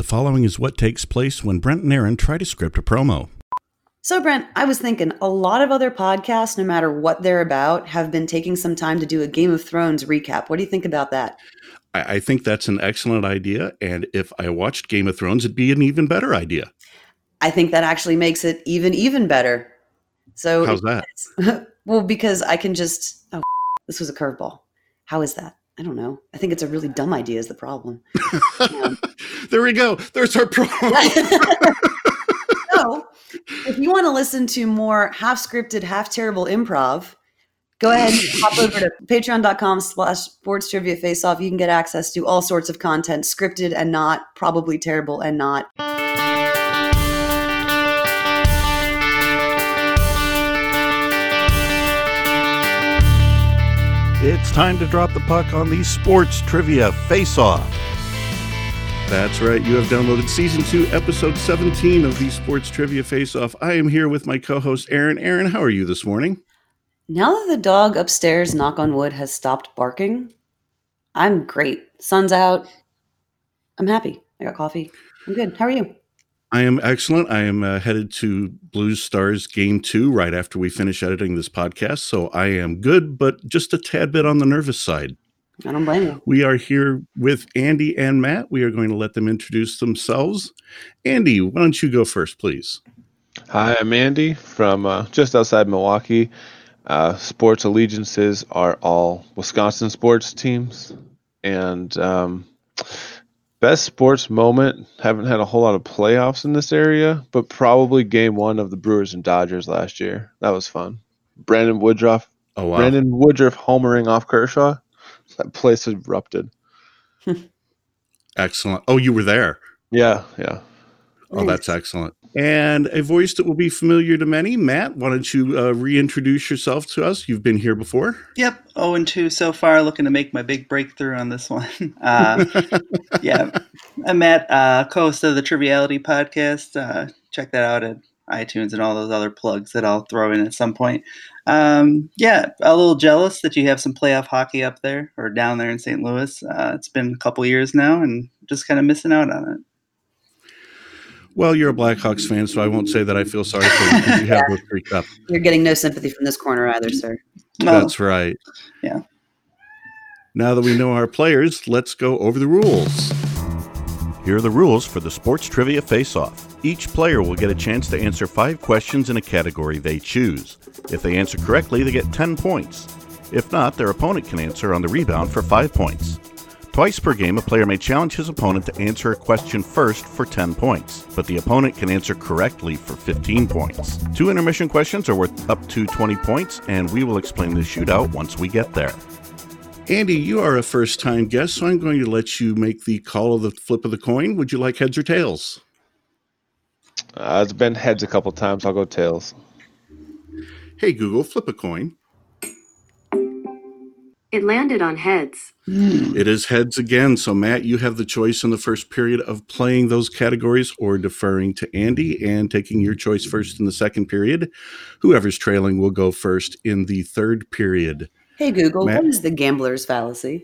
following is what takes place when Brent and Aaron try to script a promo. So, Brent, I was thinking a lot of other podcasts, no matter what they're about, have been taking some time to do a Game of Thrones recap. What do you think about that? I think that's an excellent idea, and if I watched Game of Thrones, it'd be an even better idea. I think that actually makes it even better. So, how's that? Well, because I can just... Oh, this was a curveball. How is that? I don't know. I think it's a really dumb idea is the problem. There we go. There's our promo. So, if you want to listen to more half-scripted, half-terrible improv, go ahead and hop over to patreon.com/sportstriviafaceoff. You can get access to all sorts of content, scripted and not, probably terrible and not. It's time to drop the puck on the Sports Trivia Face-Off. That's right. You have downloaded Season 2, Episode 17 of the Sports Trivia Face-Off. I am here with my co-host, Aaron. Aaron, how are you this morning? Now that the dog upstairs, knock on wood, has stopped barking, I'm great. Sun's out. I'm happy. I got coffee. I'm good. How are you? I am excellent. I am headed to Blues Stars Game 2 right after we finish editing this podcast, so I am good, but just a tad bit on the nervous side. I don't blame you. We are here with Andy and Matt. We are going to let them introduce themselves. Andy, why don't you go first, please? Hi, I'm Andy from just outside Milwaukee. Sports allegiances are all Wisconsin sports teams. And best sports moment, haven't had a whole lot of playoffs in this area, but probably game 1 of the Brewers and Dodgers last year. That was fun. Brandon Woodruff. Oh, wow. Brandon Woodruff homering off Kershaw. That place erupted. Excellent. Oh, you were there. Yeah. Oh, that's excellent. And a voice that will be familiar to many. Matt, why don't you reintroduce yourself to us? You've been here before. Yep. 0-2 so far, looking to make my big breakthrough on this one. Yeah. I'm Matt, co-host of the Triviality podcast. Check that out at iTunes and all those other plugs that I'll throw in at some point. Yeah, a little jealous that you have some playoff hockey up there or down there in St. Louis. It's been a couple years now and just kind of missing out on it. Well, you're a Blackhawks fan, so I won't say that I feel sorry for you because you have both freaked up. You're getting no sympathy from this corner either, sir. No. That's right. Yeah. Now that we know our players, let's go over the rules. Here are the rules for the Sports Trivia Face-Off. Each player will get a chance to answer 5 questions in a category they choose. If they answer correctly, they get 10 points. If not, their opponent can answer on the rebound for 5 points. Twice per game, a player may challenge his opponent to answer a question first for 10 points, but the opponent can answer correctly for 15 points. 2 intermission questions are worth up to 20 points, and we will explain the shootout once we get there. Andy, you are a first-time guest, so I'm going to let you make the call of the flip of the coin. Would you like heads or tails? It's been heads a couple times. I'll go tails. Hey, Google, flip a coin. It landed on heads. It is heads again. So, Matt, you have the choice in the first period of playing those categories or deferring to Andy and taking your choice first in the second period. Whoever's trailing will go first in the third period. Hey, Google, Matt? what is the gambler's fallacy?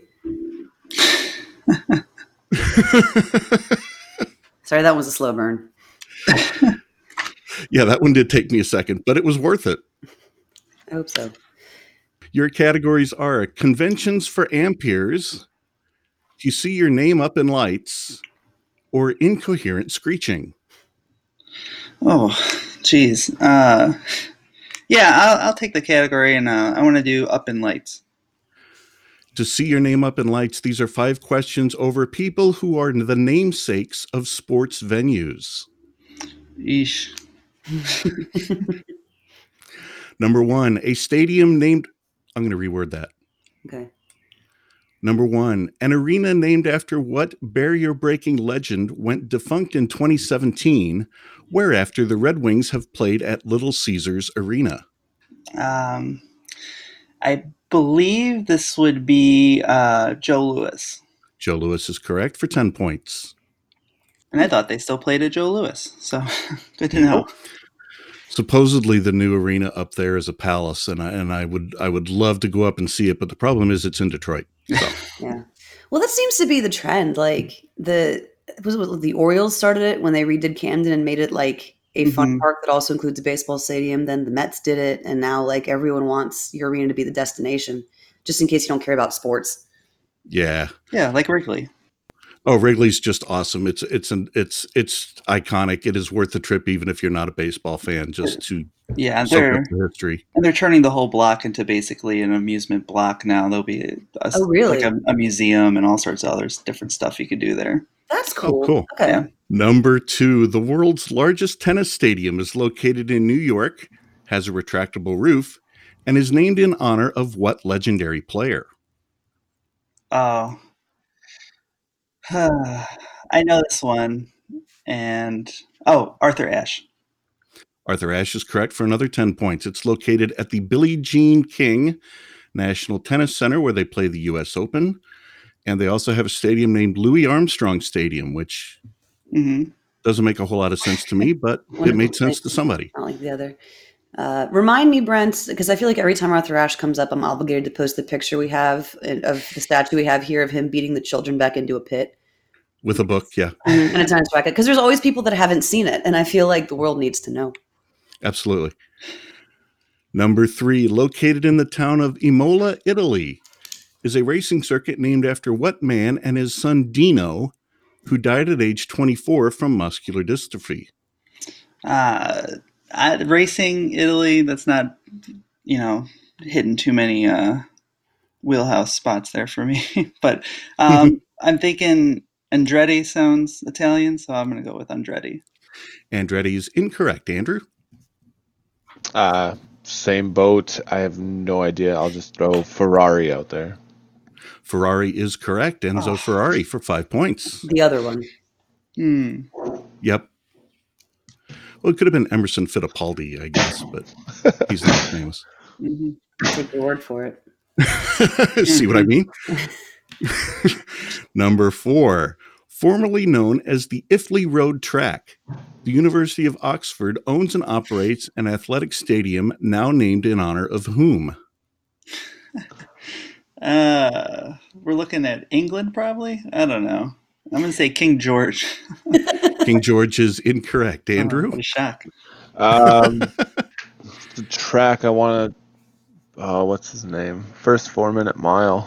Sorry, that was a slow burn. Yeah, that one did take me a second, but it was worth it. I hope so. Your categories are conventions for amperes, you see your name up in lights, or incoherent screeching. Oh, geez. Yeah, I'll take the category, and I want to do Up in Lights. To see your name up in lights, these are 5 questions over people who are the namesakes of sports venues. Eesh. Number 1, a stadium named... I'm going to reword that. Okay. Number 1, an arena named after what barrier-breaking legend went defunct in 2017, whereafter the Red Wings have played at Little Caesars Arena. I believe this would be Joe Louis. Joe Louis is correct for 10 points. And I thought they still played at Joe Louis, so good to know. Supposedly the new arena up there is a palace, and I would love to go up and see it, but the problem is it's in Detroit. So. Yeah. Well, that seems to be the trend. Like the was the Orioles started it when they redid Camden and made it like a fun park that also includes a baseball stadium. Then the Mets did it, and now like everyone wants your arena to be the destination, just in case you don't care about sports. Yeah. Yeah, like Wrigley. Oh, Wrigley's just awesome. It's iconic. It is worth the trip, even if you're not a baseball fan, just to Yeah, soak up the history. And they're turning the whole block into basically an amusement block now. There'll be really? like a museum and all sorts of other different stuff you could do there. That's cool. Oh, cool. Okay. Yeah. Number 2, the world's largest tennis stadium is located in New York, has a retractable roof, and is named in honor of what legendary player? Oh, I know this one. And Arthur Ashe. Arthur Ashe is correct for another 10 points. It's located at the Billie Jean King National Tennis Center, where they play the U.S. Open. And they also have a stadium named Louis Armstrong Stadium, which doesn't make a whole lot of sense to me, but it made sense to somebody. Not like the other. Remind me, Brent, because I feel like every time Arthur Ashe comes up, I'm obligated to post the picture we have of the statue we have here of him beating the children back into a pit. With a book, yeah. And a tennis racket. Because there's always people that haven't seen it, and I feel like the world needs to know. Absolutely. Number 3, located in the town of Imola, Italy, is a racing circuit named after what man and his son Dino, who died at age 24 from muscular dystrophy? Racing Italy, that's not, hitting too many wheelhouse spots there for me. But I'm thinking Andretti sounds Italian, so I'm going to go with Andretti. Andretti is incorrect. Andrew? Same boat. I have no idea. I'll just throw Ferrari out there. Ferrari is correct. Enzo Ferrari for 5 points. The other one. Yep. Well, it could have been Emerson Fittipaldi, I guess, but he's not famous. Take your word for it. See what I mean? Number 4, formerly known as the Iffley Road Track, the University of Oxford owns and operates an athletic stadium now named in honor of whom? We're looking at England, probably. I don't know. I'm going to say King George. King George is incorrect. Andrew? What a shock. The track I want to... what's his name? First 4-minute mile.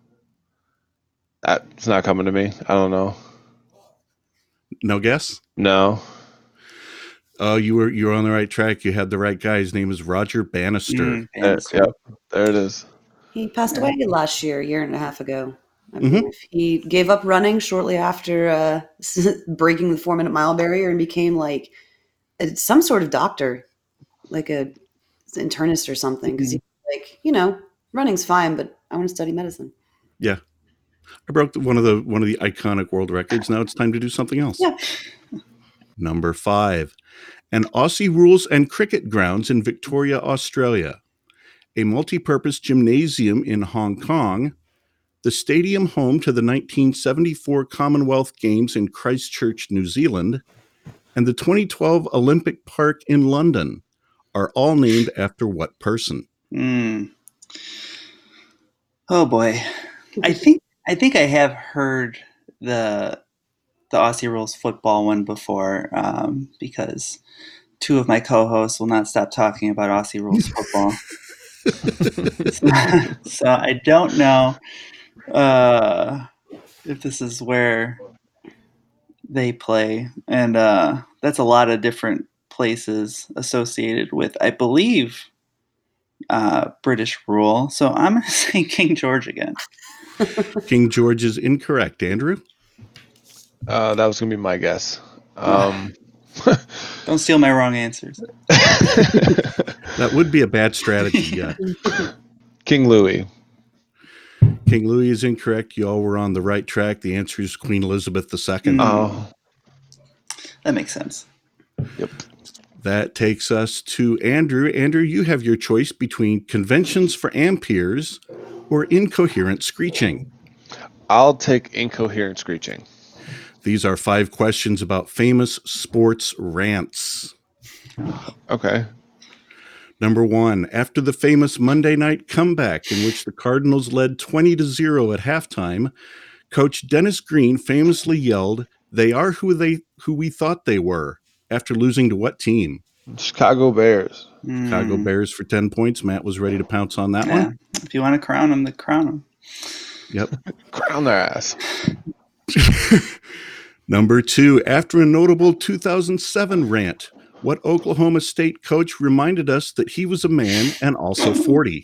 That's not coming to me. I don't know. No guess? No. Oh, you were on the right track. You had the right guy. His name is Roger Bannister. Bannister. Yep, there it is. He passed away last year, a year and a half ago. He gave up running shortly after breaking the 4-minute mile barrier and became like some sort of doctor, like a internist or something. Because he's like, running's fine, but I want to study medicine. Yeah. I broke one of the iconic world records. Now it's time to do something else. Yeah. Number 5, an Aussie rules and cricket grounds in Victoria, Australia, a multi-purpose gymnasium in Hong Kong, the stadium home to the 1974 Commonwealth Games in Christchurch, New Zealand, and the 2012 Olympic Park in London are all named after what person? Oh boy. I think I have heard the Aussie Rules football one before, because 2 of my co-hosts will not stop talking about Aussie Rules football. So I don't know if this is where they play, and that's a lot of different places associated with, I believe, British rule. So I'm going to say King George again. King George is incorrect. Andrew? That was going to be my guess. Don't steal my wrong answers. That would be a bad strategy, yeah. King Louis. King Louis is incorrect. You all were on the right track. The answer is Queen Elizabeth II. Oh. That makes sense. Yep. That takes us to Andrew. Andrew, you have your choice between conventions for amperes or incoherent screeching. I'll take incoherent screeching. These are 5 questions about famous sports rants. Okay. Number 1, after the famous Monday night comeback in which the Cardinals led 20-0 at halftime, Coach Dennis Green famously yelled, They are who we thought they were after losing to what team? Chicago Bears. Chicago Bears for 10 points. Matt was ready to pounce on that one. If you want to crown them, then crown them. Yep. Crown their ass. Number 2, after a notable 2007 rant, what Oklahoma State coach reminded us that he was a man and also 40?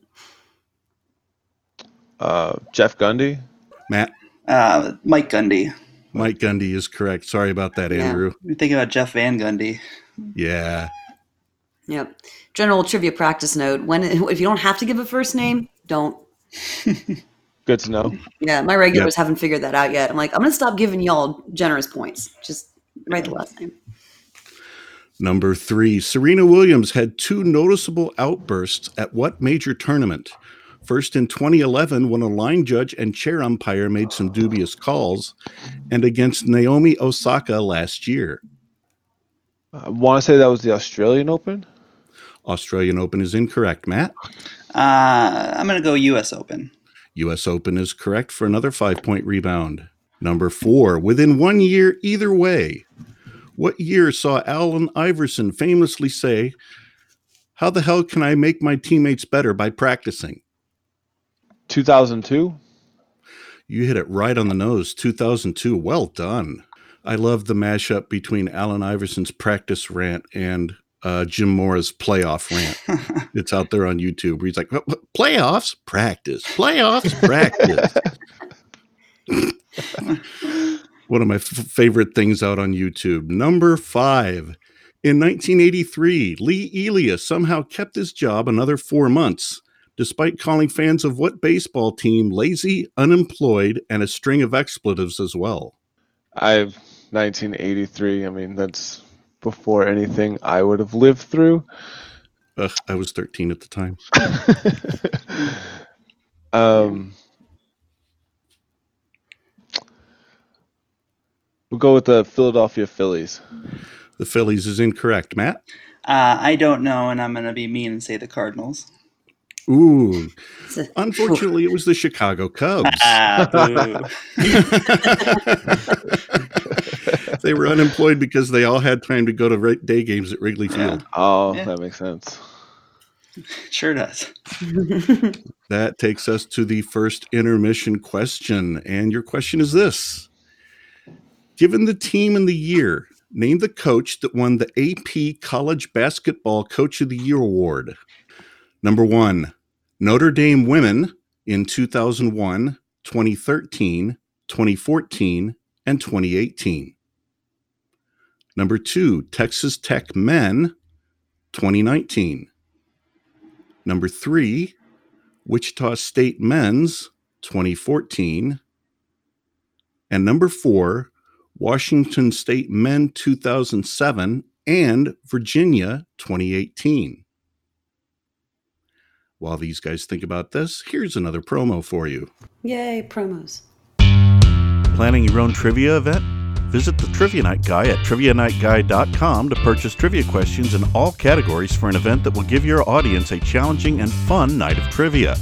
Jeff Gundy. Matt? Mike Gundy. Mike Gundy is correct. Sorry about that, Andrew. You think about Jeff Van Gundy. Yeah. Yep. General trivia practice note: if you don't have to give a first name, don't. Good to know. Yeah, my regulars haven't figured that out yet. I'm like, I'm going to stop giving y'all generous points. Just write the last name. Number 3, Serena Williams had 2 noticeable outbursts at what major tournament? First in 2011 when a line judge and chair umpire made some dubious calls, and against Naomi Osaka last year. I want to say that was the Australian Open. Australian Open is incorrect. Matt? I'm going to go U.S. Open. U.S. Open is correct for another 5-point rebound. Number 4, within 1 year either way. What year saw Allen Iverson famously say, "How the hell can I make my teammates better by practicing?" 2002. You hit it right on the nose. 2002. Well done. I love the mashup between Allen Iverson's practice rant and Jim Mora's playoff rant. It's out there on YouTube where he's like, playoffs? Practice. Playoffs? Practice. One of my favorite things out on YouTube. Number 5. In 1983, Lee Elia somehow kept his job another 4 months, despite calling fans of what baseball team lazy, unemployed, and a string of expletives as well. 1983. I mean, that's before anything I would have lived through. I was 13 at the time. We'll go with the Philadelphia Phillies. The Phillies is incorrect. Matt? I don't know, and I'm going to be mean and say the Cardinals. Ooh. Unfortunately, it was the Chicago Cubs. They were unemployed because they all had time to go to day games at Wrigley Field. Oh, that makes sense. Sure does. That takes us to the first intermission question. And your question is this. Given the team and the year, name the coach that won the AP College Basketball Coach of the Year Award. Number 1, Notre Dame women in 2001, 2013, 2014, and 2018. Number 2, Texas Tech men, 2019. Number 3, Wichita State men's, 2014. And number 4, Washington State men, 2007, and Virginia, 2018. While these guys think about this, here's another promo for you. Yay, promos. Planning your own trivia event? Visit the Trivia Night Guy at trivianightguy.com to purchase trivia questions in all categories for an event that will give your audience a challenging and fun night of trivia.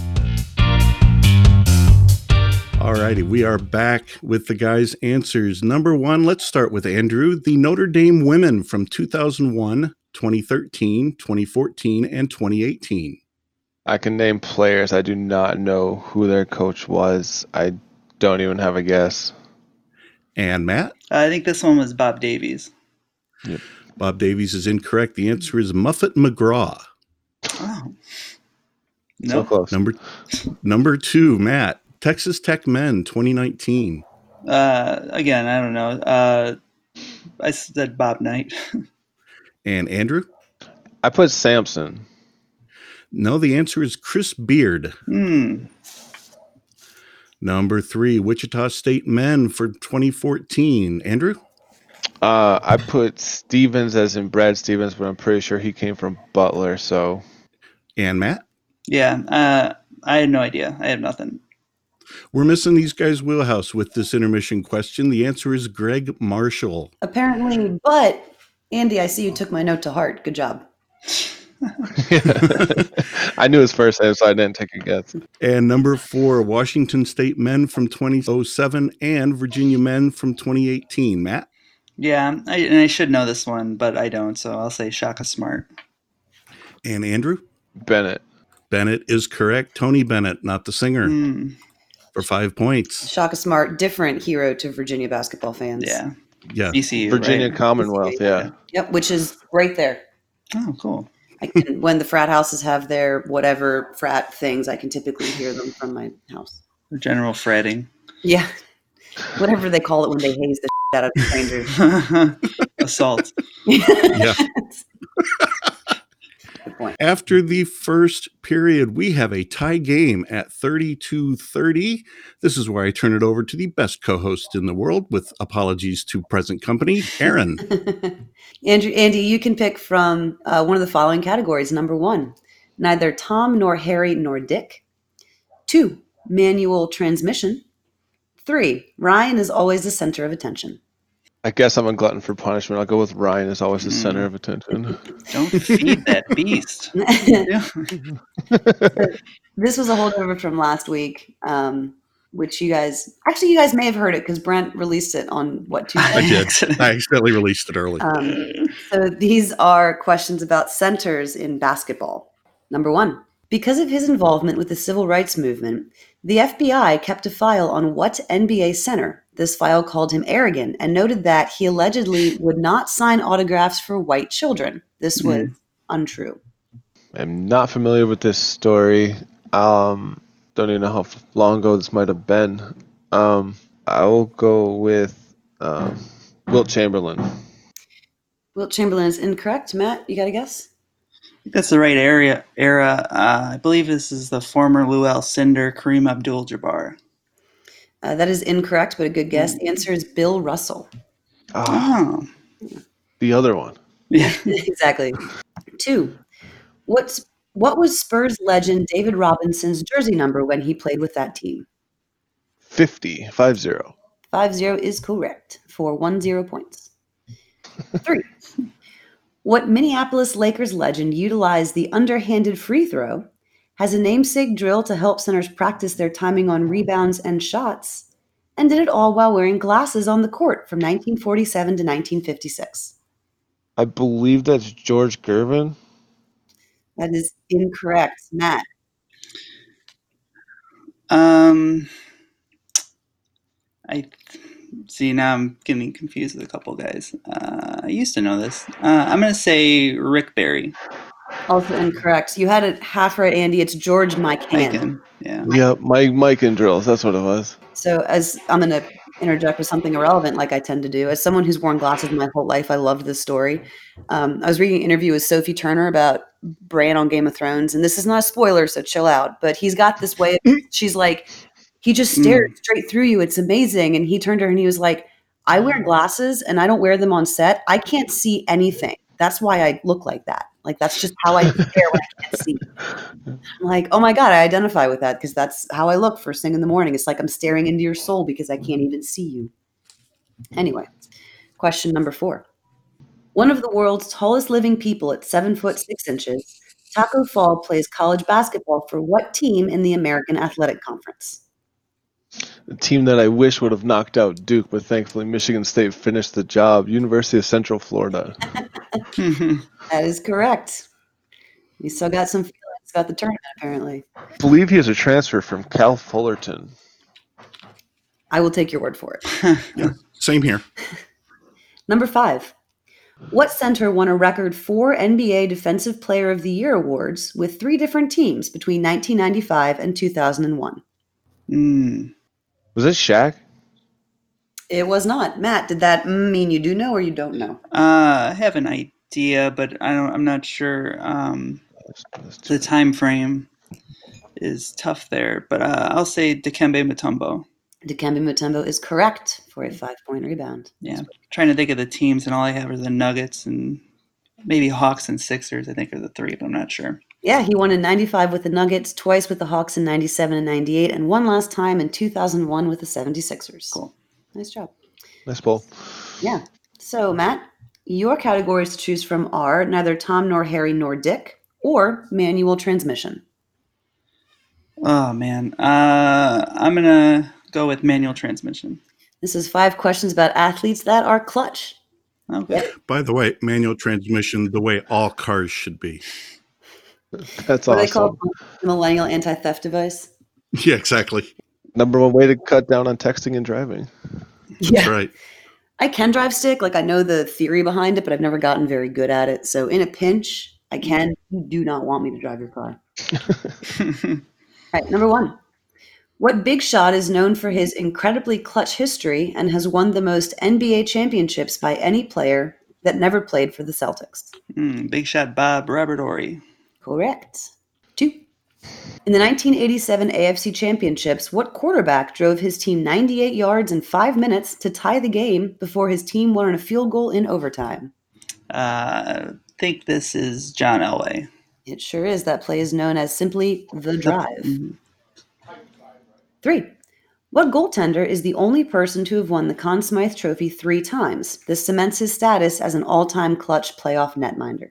Alrighty, we are back with the guys' answers. Number 1, let's start with Andrew. The Notre Dame women from 2001, 2013, 2014, and 2018. I can name players. I do not know who their coach was. I don't even have a guess. And Matt? I think this one was Bob Davies. Yep. Bob Davies is incorrect. The answer is Muffet McGraw. Oh. So close. Number 2, Matt. Texas Tech men, 2019. Again, I don't know. I said Bob Knight. And Andrew? I put Sampson. No, the answer is Chris Beard. Number 3, Wichita State men for 2014. Andrew? I put Stevens as in Brad Stevens, but I'm pretty sure he came from Butler. So. And Matt? Yeah, I had no idea. I have nothing. We're missing these guys' wheelhouse with this intermission question. The answer is Greg Marshall. Apparently, but Andy, I see you took my note to heart. Good job. I knew his first name, so I didn't take a guess. And number 4, Washington State men from 2007 and Virginia men from 2018. Matt? Yeah, I should know this one, but I don't, so I'll say Shaka Smart. And Andrew? Bennett. Bennett is correct. Tony Bennett, not the singer, for 5 points. Shaka Smart, different hero to Virginia basketball fans. Yeah. Yeah. VCU, Virginia right? Commonwealth, yeah. Yep, which is right there. Oh, cool. When the frat houses have their whatever frat things, I can typically hear them from my house. General fretting. Yeah. Whatever they call it when they haze the shit out of strangers. Assault. Yeah. Good point. After the first period, we have a tie game at 32-30. This is where I turn it over to the best co-host in the world, with apologies to present company, Aaron. Andy, you can pick from one of the following categories. Number 1, neither Tom nor Harry nor Dick. 2, manual transmission. 3, Ryan is always the center of attention. I guess I'm a glutton for punishment. I'll go with Ryan as always the center of attention. Don't feed that beast. This was a holdover from last week, which you guys may have heard it because Brent released it on Tuesday? I did. I accidentally released it early. So these are questions about centers in basketball. Number 1, because of his involvement with the civil rights movement, the FBI kept a file on what NBA center. This file called him arrogant and noted that he allegedly would not sign autographs for white children. This was untrue. I'm not familiar with this story. Don't even know how long ago this might have been. I'll go with Wilt Chamberlain. Wilt Chamberlain is incorrect. Matt, you got a guess? I think that's the right era. I believe this is the former Lou Alcindor, Kareem Abdul-Jabbar. That is incorrect, but a good guess. The answer is Bill Russell. Oh. The other one. Yeah. Exactly. 2, what was Spurs legend David Robinson's jersey number when he played with that team? 50. 50 is correct for 10 points. 3, what Minneapolis Lakers legend utilized the underhanded free throw, has a namesake drill to help centers practice their timing on rebounds and shots, and did it all while wearing glasses on the court from 1947 to 1956. I believe that's George Gervin. That is incorrect. Matt. I see, now I'm getting confused with a couple guys. I used to know this. I'm going to say Rick Barry. Also incorrect. You had it half right, Andy. It's George Mike Hand. Yeah. Yeah, Mike and drills. That's what it was. So as I'm going to interject with something irrelevant like I tend to do. As someone who's worn glasses my whole life, I loved this story. I was reading an interview with Sophie Turner about Bran on Game of Thrones, and this is not a spoiler, so chill out. But he's got this way. She's like, he just stared straight through you. It's amazing. And he turned to her and he was like, I wear glasses and I don't wear them on set. I can't see anything. That's why I look like that. Like, that's just how I stare when I can't see. I'm like, oh my God, I identify with that because that's how I look first thing in the morning. It's like I'm staring into your soul because I can't even see you. Anyway, question number 4. One of the world's tallest living people at 7'6", Taco Fall plays college basketball for what team in the American Athletic Conference? The team that I wish would have knocked out Duke, but thankfully Michigan State finished the job. University of Central Florida. That is correct. You still got some feelings about the tournament, apparently. I believe he has a transfer from Cal Fullerton. I will take your word for it. Yeah, same here. Number 5. What center won a record 4 NBA Defensive Player of the Year awards with 3 different teams between 1995 and 2001? Was it Shaq? It was not. Matt, did that mean you do know or you don't know? I have an idea, but I'm not sure. The time frame is tough there, but I'll say Dikembe Mutombo. Dikembe Mutombo is correct for a 5-point rebound. Yeah, trying to think of the teams, and all I have are the Nuggets and maybe Hawks and Sixers, I think, are the 3, but I'm not sure. Yeah, he won in 95 with the Nuggets, twice with the Hawks in 97 and 98, and one last time in 2001 with the 76ers. Cool. Nice job. Nice ball. Yeah. So, Matt, your categories to choose from are neither Tom nor Harry nor Dick, or manual transmission? Oh, man. I'm going to go with manual transmission. This is 5 questions about athletes that are clutch. Okay. By the way, manual transmission, the way all cars should be. That's What do they awesome. call the millennial anti-theft device? Yeah, exactly. Number one way to cut down on texting and driving. That's right. I can drive stick. Like, I know the theory behind it, but I've never gotten very good at it. So in a pinch, I can. You do not want me to drive your car. All right, number 1. What big shot is known for his incredibly clutch history and has won the most NBA championships by any player that never played for the Celtics? Big shot Bob Robert Horry. Correct. 2. In the 1987 AFC Championships, what quarterback drove his team 98 yards in 5 minutes to tie the game before his team won on a field goal in overtime? Think this is John Elway. It sure is. That play is known as simply the drive. 3. What goaltender is the only person to have won the Conn Smythe Trophy 3 times? This cements his status as an all-time clutch playoff netminder.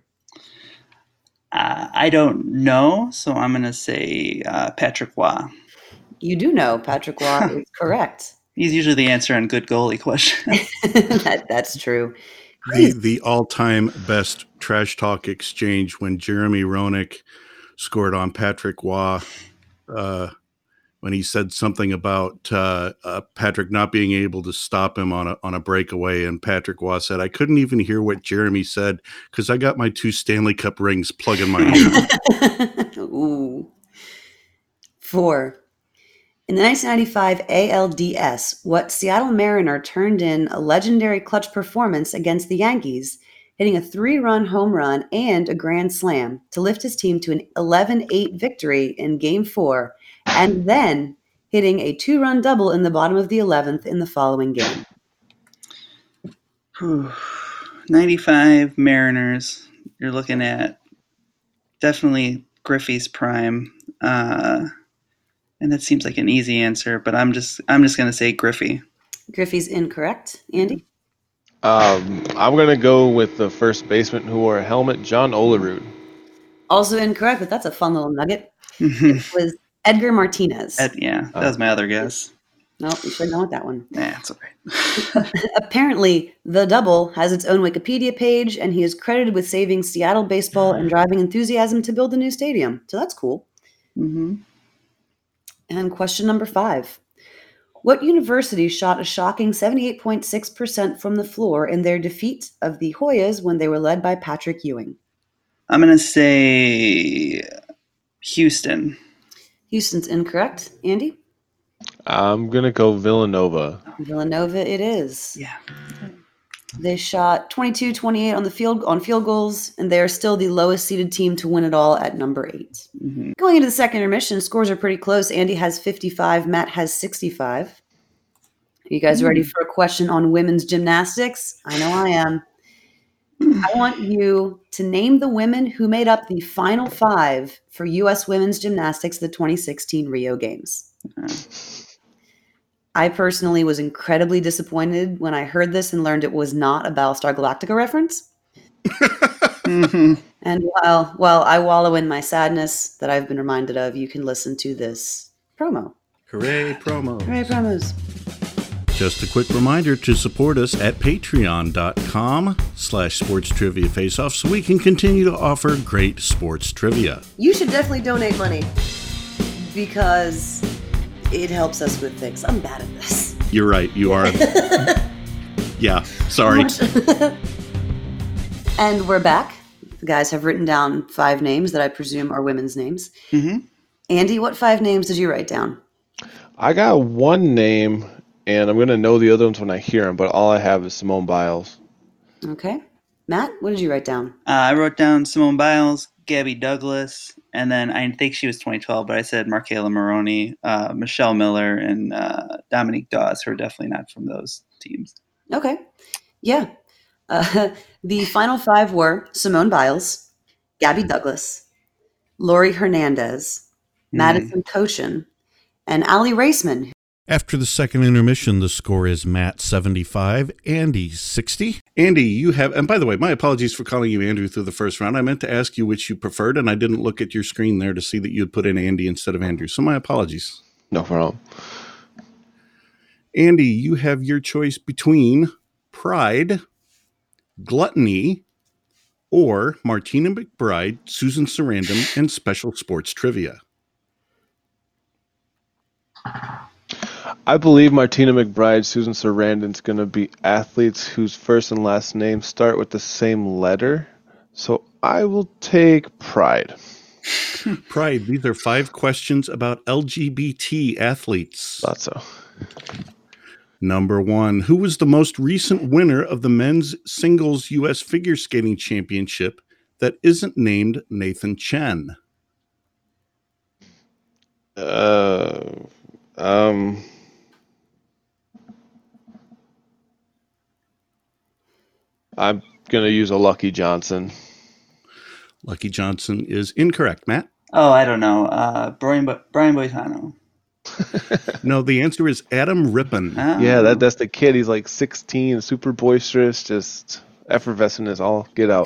I don't know, so I'm going to say Patrick Waugh. You do know Patrick Waugh is correct. He's usually the answer on good goalie questions. That's true. The all-time best trash talk exchange when Jeremy Roenick scored on Patrick Waugh, when he said something about Patrick not being able to stop him on a breakaway, and Patrick Waugh said, "I couldn't even hear what Jeremy said because I got my 2 Stanley Cup rings plugged in my ear." Ooh. 4. In the 1995 ALDS, what Seattle Mariner turned in a legendary clutch performance against the Yankees, hitting a 3-run home run and a grand slam to lift his team to an 11-8 victory in Game 4, and then hitting a 2-run double in the bottom of the 11th in the following game? 95 Mariners. You're looking at definitely Griffey's prime. And that seems like an easy answer, but I'm just going to say Griffey. Griffey's incorrect. Andy? I'm going to go with the first baseman who wore a helmet, John Olerud. Also incorrect, but that's a fun little nugget. It was Edgar Martinez. Yeah, that was my other guess. No, you should have gone with that one. Nah, it's all right. Apparently, the double has its own Wikipedia page, and he is credited with saving Seattle baseball and driving enthusiasm to build a new stadium. So that's cool. Mm-hmm. And question number 5. What university shot a shocking 78.6% from the floor in their defeat of the Hoyas when they were led by Patrick Ewing? I'm going to say Houston. Houston's incorrect. Andy? I'm going to go Villanova. Villanova it is. Yeah. They shot 22-28 on field goals, and they are still the lowest seeded team to win it all at number 8. Mm-hmm. Going into the second intermission, scores are pretty close. Andy has 55, Matt has 65. Are you guys ready for a question on women's gymnastics? I know I am. I want you to name the women who made up the final 5 for U.S. women's gymnastics at the 2016 Rio Games. I personally was incredibly disappointed when I heard this and learned it was not a Battlestar Galactica reference. Mm-hmm. And while I wallow in my sadness that I've been reminded of, you can listen to this promo. Hooray, promo. Hooray, promos. Just a quick reminder to support us at patreon.com/sports trivia faceoff so we can continue to offer great sports trivia. You should definitely donate money because it helps us with things. I'm bad at this. You're right, you are. Yeah, sorry. And we're back. The guys have written down 5 names that I presume are women's names. Mm-hmm. Andy, what 5 names did you write down? I got one name, and I'm going to know the other ones when I hear them, but all I have is Simone Biles. Okay. Matt, what did you write down? I wrote down Simone Biles, Gabby Douglas, and then I think she was 2012, but I said Markayla Maroney, Michelle Miller, and Dominique Dawes, who are definitely not from those teams. Okay. Yeah. The final 5 were Simone Biles, Gabby Douglas, Lori Hernandez, Madison Koshin, and Allie Raceman, After the second intermission, the score is Matt 75, Andy 60. Andy, you have, and by the way, my apologies for calling you Andrew through the first round. I meant to ask you which you preferred, and I didn't look at your screen there to see that you had put in Andy instead of Andrew. So my apologies. No problem. Andy, you have your choice between Pride, Gluttony, or Martina McBride, Susan Sarandon, and Special Sports Trivia. I believe Martina McBride, Susan Sarandon's going to be athletes whose first and last names start with the same letter. So I will take Pride. Pride, these are 5 questions about LGBT athletes. Thought so. Number 1, who was the most recent winner of the men's singles U.S. figure skating championship that isn't named Nathan Chen? I'm going to use a Lucky Johnson. Lucky Johnson is incorrect. Matt? Oh, I don't know. Brian Boitano. No, the answer is Adam Rippon. Oh. Yeah, that's the kid. He's like 16, super boisterous, just effervescent as all get out.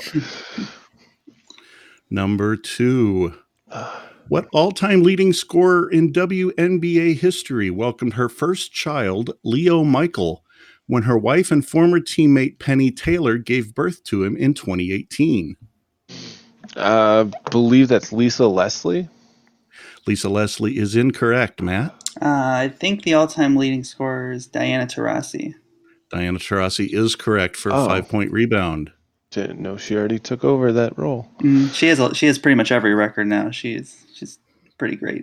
Number 2. What all-time leading scorer in WNBA history welcomed her first child, Leo Michael, when her wife and former teammate Penny Taylor gave birth to him in 2018? Believe that's Lisa Leslie. Lisa Leslie is incorrect. Matt? I think the all-time leading scorer is Diana Taurasi. Diana Taurasi is correct for a 5-point rebound. Didn't know she already took over that role. She has pretty much every record now. She's pretty great.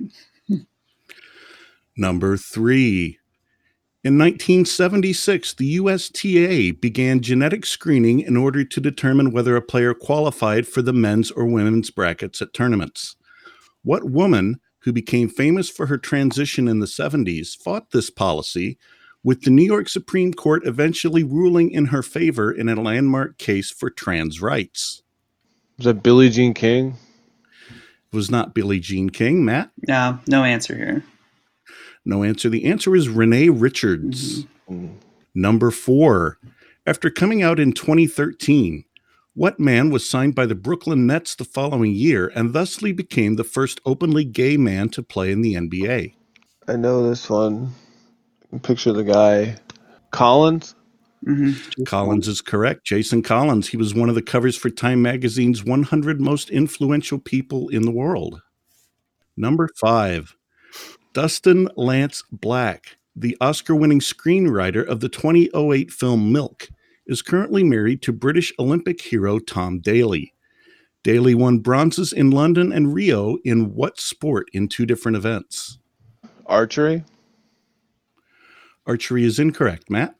Number 3. In 1976, the USTA began genetic screening in order to determine whether a player qualified for the men's or women's brackets at tournaments. What woman, who became famous for her transition in the 70s, fought this policy, with the New York Supreme Court eventually ruling in her favor in a landmark case for trans rights? Was that Billie Jean King? It was not Billie Jean King. Matt? No answer here. No answer. The answer is Renee Richards. Number 4. After coming out in 2013, what man was signed by the Brooklyn Nets the following year and thusly became the first openly gay man to play in the NBA? I know this one. Picture the guy. Collins? Collins is correct. Jason Collins. He was one of the covers for Time Magazine's 100 Most Influential People in the World. Number 5. Dustin Lance Black, the Oscar-winning screenwriter of the 2008 film Milk, is currently married to British Olympic hero Tom Daley. Daley won bronzes in London and Rio in what sport in 2 different events? Archery? Archery is incorrect. Matt?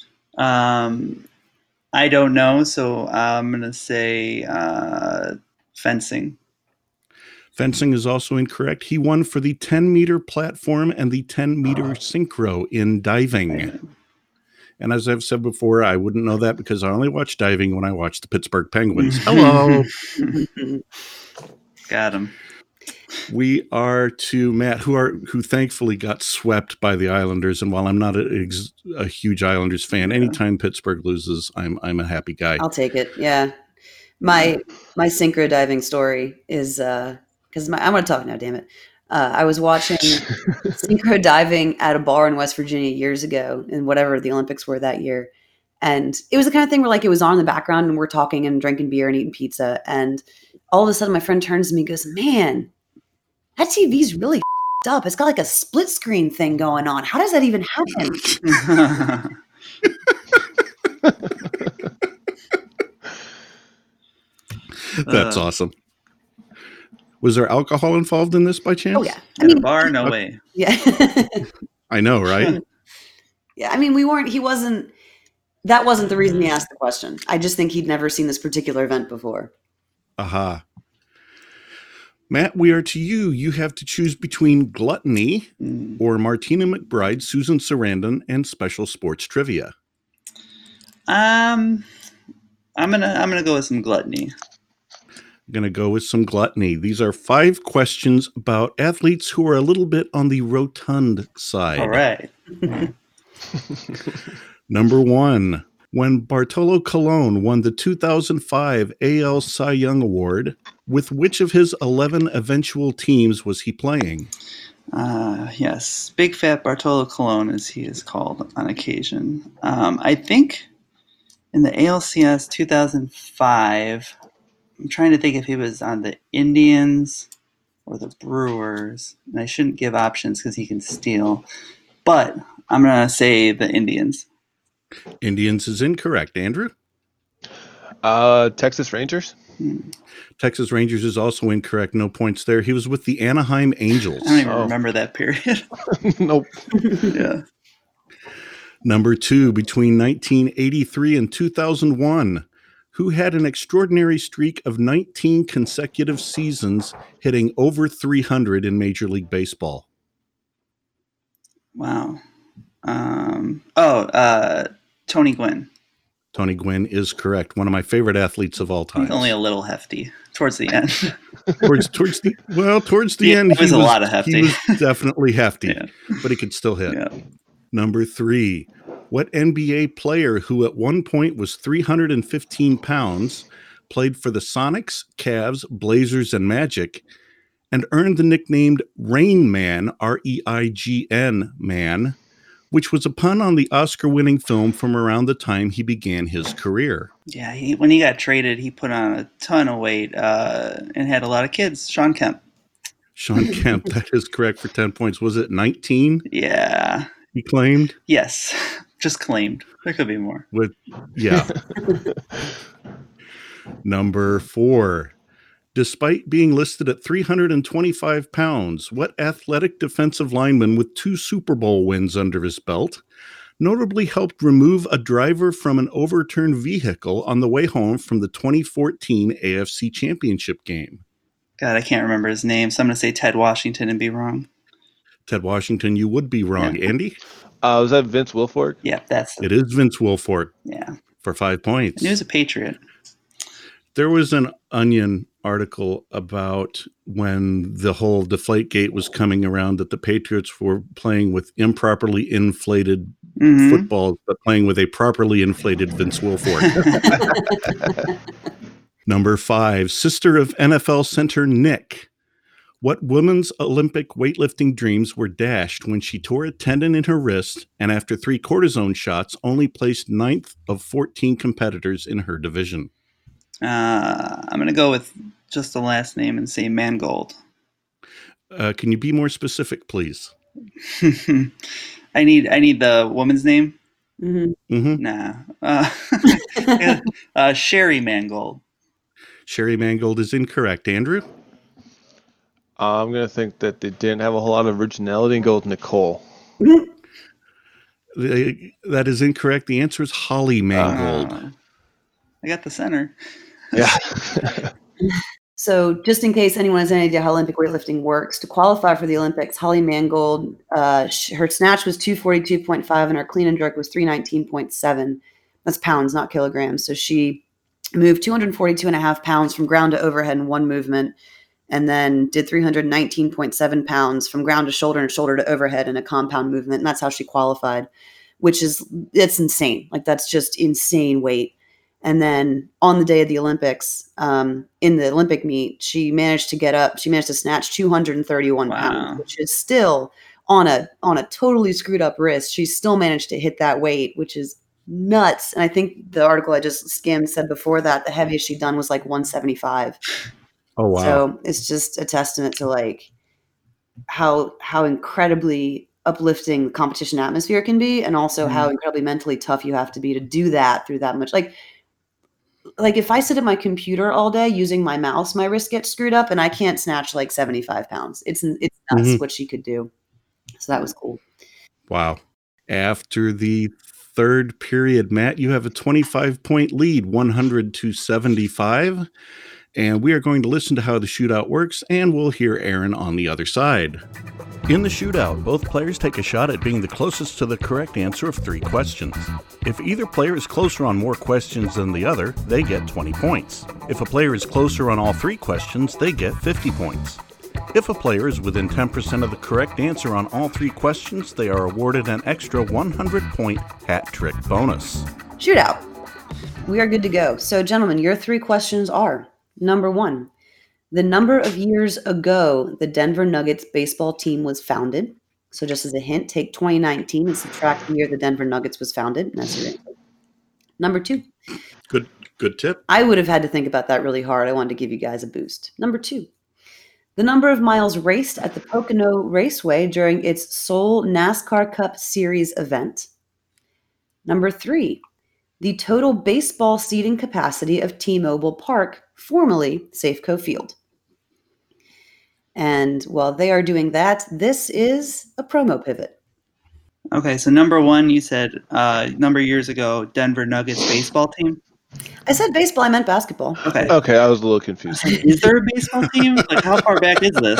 I don't know, so I'm going to say fencing. Fencing is also incorrect. He won for the 10-meter platform and the 10-meter synchro in diving. And as I've said before, I wouldn't know that because I only watch diving when I watch the Pittsburgh Penguins. Hello. Got him. We are to Matt, who thankfully got swept by the Islanders. And while I'm not a huge Islanders fan, anytime Pittsburgh loses, I'm a happy guy. I'll take it. Yeah. My synchro diving story is because I'm going to talk now, damn it. I was watching synchro diving at a bar in West Virginia years ago, in whatever the Olympics were that year. And it was the kind of thing where like it was on in the background and we're talking and drinking beer and eating pizza. And all of a sudden my friend turns to me and goes, "Man, that TV's really f***ed up. It's got like a split screen thing going on. How does that even happen?" That's awesome. Was there alcohol involved in this by chance? Oh, yeah. At a bar? No way. Yeah. I know, right? Yeah. I mean, that wasn't the reason he asked the question. I just think he'd never seen this particular event before. Aha. Matt, we are to you. You have to choose between Gluttony or Martina McBride, Susan Sarandon, and Special Sports Trivia. I'm gonna go with some Gluttony. going to go with some gluttony. These are 5 questions about athletes who are a little bit on the rotund side. All right. Number 1. When Bartolo Colon won the 2005 AL Cy Young Award, with which of his 11 eventual teams was he playing? Yes. Big Fat Bartolo Colon, as he is called on occasion. I think in the ALCS 2005, I'm trying to think if he was on the Indians or the Brewers. And I shouldn't give options because he can steal. But I'm going to say the Indians. Indians is incorrect. Andrew? Texas Rangers. Texas Rangers is also incorrect. No points there. He was with the Anaheim Angels. I don't even remember that period. Nope. Yeah. Number 2, between 1983 and 2001, who had an extraordinary streak of 19 consecutive seasons hitting over 300 in Major League Baseball? Wow. Tony Gwynn. Tony Gwynn is correct. One of my favorite athletes of all time. Only a little hefty towards the end. towards the end, he was a lot of hefty. He was definitely hefty, Yeah. but he could still hit. Yeah. Number 3, what NBA player who at one point was 315 pounds played for the Sonics, Cavs, Blazers, and Magic, and earned the nickname Rain Man, R-E-I-G-N Man, which was a pun on the Oscar-winning film from around the time he began his career? Yeah, when he got traded, he put on a ton of weight and had a lot of kids. Sean Kemp. Sean Kemp, that is correct for 10 points. Was it 19? Yeah. He claimed? Yes. Just claimed. There could be more. Yeah. Number 4. Despite being listed at 325 pounds, what athletic defensive lineman with 2 Super Bowl wins under his belt notably helped remove a driver from an overturned vehicle on the way home from the 2014 AFC Championship game? God, I can't remember his name, so I'm going to say Ted Washington and be wrong. Ted Washington, you would be wrong. Yeah. Andy? Was that Vince Wilfork? Yeah, It is Vince Wilfork. Yeah. For 5 points. And he was a Patriot. There was an Onion article about when the whole Deflategate was coming around that the Patriots were playing with improperly inflated footballs, but playing with a properly inflated Vince Wilfork. Number 5, sister of NFL center Nick. What women's Olympic weightlifting dreams were dashed when she tore a tendon in her wrist and after 3 cortisone shots only placed 9th of 14 competitors in her division? I'm going to go with just the last name and say Mangold. Can you be more specific, please? I need the woman's name. Mm-hmm. Nah. Sherry Mangold. Sherry Mangold is incorrect. Andrew? I'm going to think that they didn't have a whole lot of originality and go with Nicole. That is incorrect. The answer is Holly Mangold. I got the center. Yeah. So just in case anyone has any idea how Olympic weightlifting works, to qualify for the Olympics, Holly Mangold, her snatch was 242.5 and her clean and jerk was 319.7. That's pounds, not kilograms. So she moved 242.5 pounds from ground to overhead in one movement, and then did 319.7 pounds from ground to shoulder and shoulder to overhead in a compound movement. And that's how she qualified, it's insane. Like, that's just insane weight. And then on the day of the Olympics, in the Olympic meet, she managed to snatch 231 pounds, which is still on a totally screwed up wrist. She still managed to hit that weight, which is nuts. And I think the article I just skimmed said before that the heaviest she'd done was like 175. Oh, wow. So it's just a testament to like how incredibly uplifting the competition atmosphere can be, and also how incredibly mentally tough you have to be to do that through that much. Like if I sit at my computer all day using my mouse, my wrist gets screwed up and I can't snatch like 75 pounds. It's nuts what she could do. So that was cool. Wow. After the third period, Matt, you have a 25-point lead, 100-75. And we are going to listen to how the shootout works, and we'll hear Aaron on the other side. In the shootout, both players take a shot at being the closest to the correct answer of 3 questions. If either player is closer on more questions than the other, they get 20 points. If a player is closer on all 3 questions, they get 50 points. If a player is within 10% of the correct answer on all 3 questions, they are awarded an extra 100-point hat trick bonus. Shootout. We are good to go. So, gentlemen, your 3 questions are: number 1, the number of years ago the Denver Nuggets baseball team was founded. So just as a hint, take 2019 and subtract the year the Denver Nuggets was founded. And that's your answer. Number 2. Good tip. I would have had to think about that really hard. I wanted to give you guys a boost. Number 2. The number of miles raced at the Pocono Raceway during its sole NASCAR Cup Series event. Number 3. The total baseball seating capacity of T-Mobile Park, formerly Safeco Field. And while they are doing that, this is a promo pivot. Okay, so number 1, you said number of years ago, Denver Nuggets baseball team. I said baseball, I meant basketball. Okay. Okay, I was a little confused. Is there a baseball team? Like, how far back is this?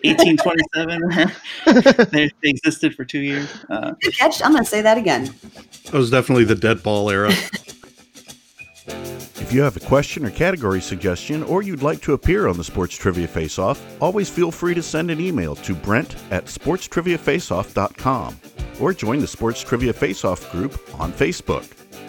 1827? They existed for 2 years. Good catch. I'm going to say that again. That was definitely the dead ball era. If you have a question or category suggestion, or you'd like to appear on the Sports Trivia Face-Off, always feel free to send an email to brent@sportstriviafaceoff.com or join the Sports Trivia Face-Off group on Facebook.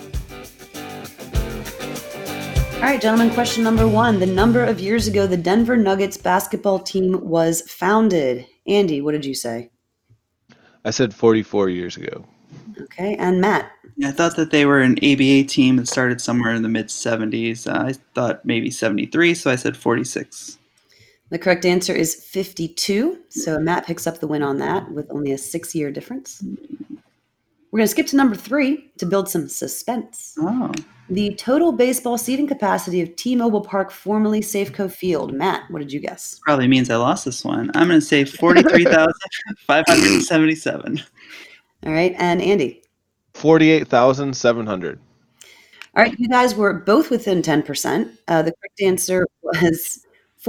All right, gentlemen, question number 1. The number of years ago the Denver Nuggets basketball team was founded. Andy, what did you say? I said 44 years ago. Okay, and Matt? Yeah, I thought that they were an ABA team that started somewhere in the mid-70s. I thought maybe 73, so I said 46. The correct answer is 52. So Matt picks up the win on that with only a 6-year difference. We're going to skip to number 3 to build some suspense. Oh. The total baseball seating capacity of T-Mobile Park, formerly Safeco Field. Matt, what did you guess? Probably means I lost this one. I'm going to say 43,577. All right, and Andy? 48,700. All right, you guys were both within 10%. The correct answer was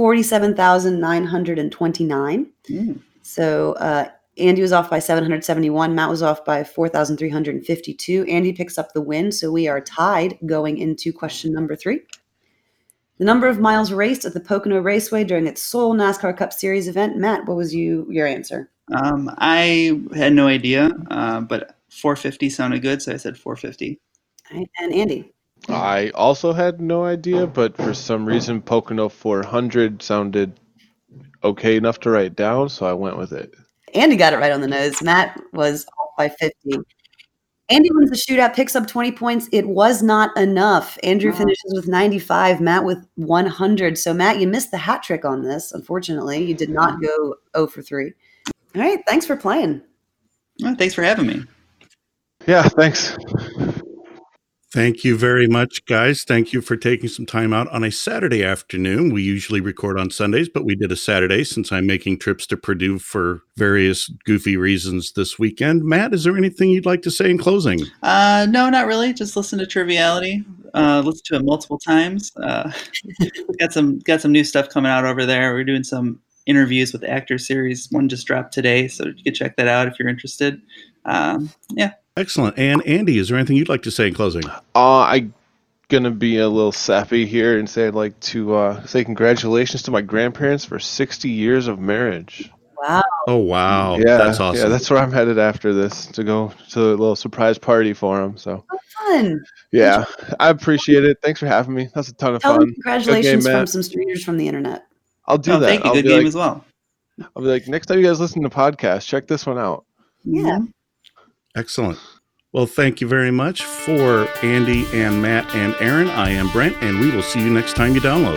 47,929. So Andy was off by 771. Matt was off by 4,352. Andy picks up the win, so we are tied going into question number 3. The number of miles raced at the Pocono Raceway during its sole NASCAR Cup Series event. Matt, what was your answer? I had no idea, but 450 sounded good, so I said 450. All right, and Andy? I also had no idea, but for some reason Pocono 400 sounded okay enough to write down, so I went with it. Andy got it right on the nose. Matt was off by 50. Andy wins the shootout, picks up 20 points. It was not enough. Andrew finishes with 95, Matt with 100. So, Matt, you missed the hat trick on this, unfortunately. You did not go 0 for 3. All right, thanks for playing. Well, thanks for having me. Yeah, thanks. Thank you very much, guys. Thank you for taking some time out on a Saturday afternoon. We usually record on Sundays, but we did a Saturday since I'm making trips to Purdue for various goofy reasons this weekend. Matt, is there anything you'd like to say in closing? No, not really. Just listen to Triviality. Listen to it multiple times. Got some new stuff coming out over there. We're doing some interviews with the Actor Series. One just dropped today, so you can check that out if you're interested. Yeah. Excellent. And Andy, is there anything you'd like to say in closing? I'm going to be a little sappy here and say I'd like to say congratulations to my grandparents for 60 years of marriage. Wow. Oh, wow. Yeah, That's awesome. Yeah, that's where I'm headed after this, to go to a little surprise party for them. So, Fun. yeah, I appreciate it. Thanks for having me. That's a ton of Tell fun. them congratulations Good game, from Matt. some strangers from the internet. I'll do that. Thank you. I'll Good be game like, as well. I'll be like, next time you guys listen to podcasts, check this one out. Yeah. Excellent. Well, thank you very much. For Andy and Matt and Aaron, I am Brent, and we will see you next time you download.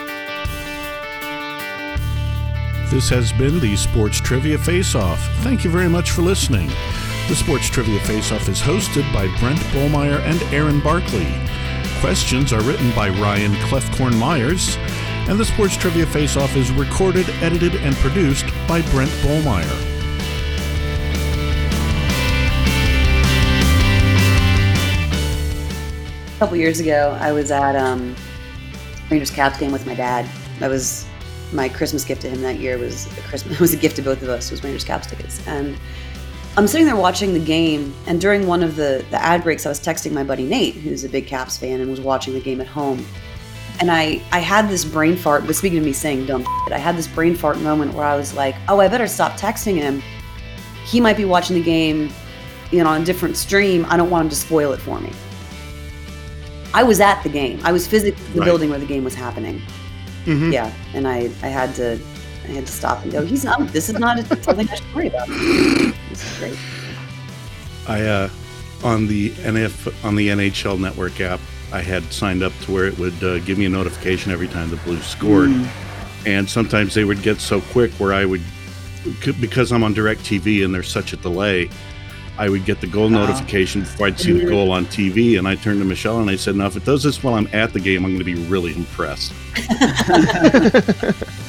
This has been the Sports Trivia Face-Off. Thank you very much for listening. The Sports Trivia Face-Off is hosted by Brent Bollmeyer and Aaron Barkley. Questions are written by Ryan Clefcorn-Myers, and the Sports Trivia Face-Off is recorded, edited, and produced by Brent Bollmeyer. A couple years ago, I was at Rangers Caps game with my dad. I was my Christmas gift to him that year was a gift to both of us. It was Rangers Caps tickets. And I'm sitting there watching the game, and during one of the ad breaks, I was texting my buddy Nate, who's a big Caps fan and was watching the game at home. And I had this brain fart, but speaking of me saying dumb shit, I had this brain fart moment where I was like, oh, I better stop texting him. He might be watching the game, on a different stream. I don't want him to spoil it for me. I was at the game. I was physically in the building where the game was happening. Mm-hmm. Yeah, and I had to stop and go, this is not something I should worry about. This is great. On the NHL Network app, I had signed up to where it would give me a notification every time the Blues scored. And sometimes they would get so quick where I would, because I'm on DirecTV and there's such a delay, I would get the goal notification before I'd see the goal on TV. And I turned to Michelle and I said, now, if it does this while I'm at the game, I'm going to be really impressed.